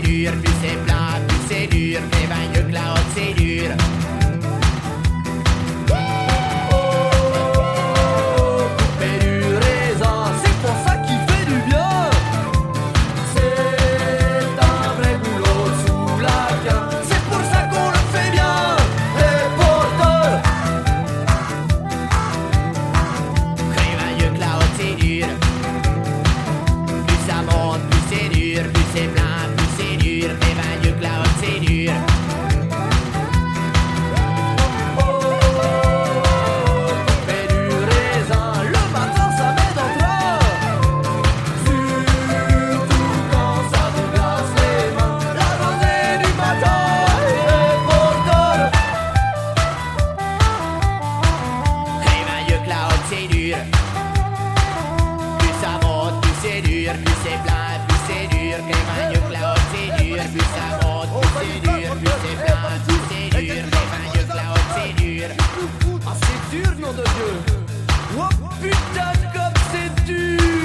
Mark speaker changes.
Speaker 1: dur, plus c'est plat, plus c'est dur. Mais va mieux que la haute, c'est dur.
Speaker 2: Couper du raisin, c'est pour ça qu'il fait du bien. C'est un vrai boulot sous la queue. C'est pour ça qu'on le fait bien. Et pourtant,
Speaker 1: Mais va mieux que la haute, c'est dur. Plus ça monte, plus c'est dur. Plus c'est plat, plus c'est dur. Mais va mieux que la haute, c'est dur.
Speaker 2: couper du raisin, le matin ça met dans train. Surtout quand ça vous glace les mains. La journée du matin. Et pourtant,
Speaker 1: Mais va mieux que la haute, c'est dur. Plus ça monte, plus c'est dur. Plus c'est plat, plus c'est dur. Mais va mieux que la haute, c'est dur. Plus ça monte, plus c'est dur. Plus c'est plat, plus c'est dur. Mais va mieux que la haute, c'est dur.
Speaker 2: ah c'est dur nom de Dieu. Oh putain comme c'est dur.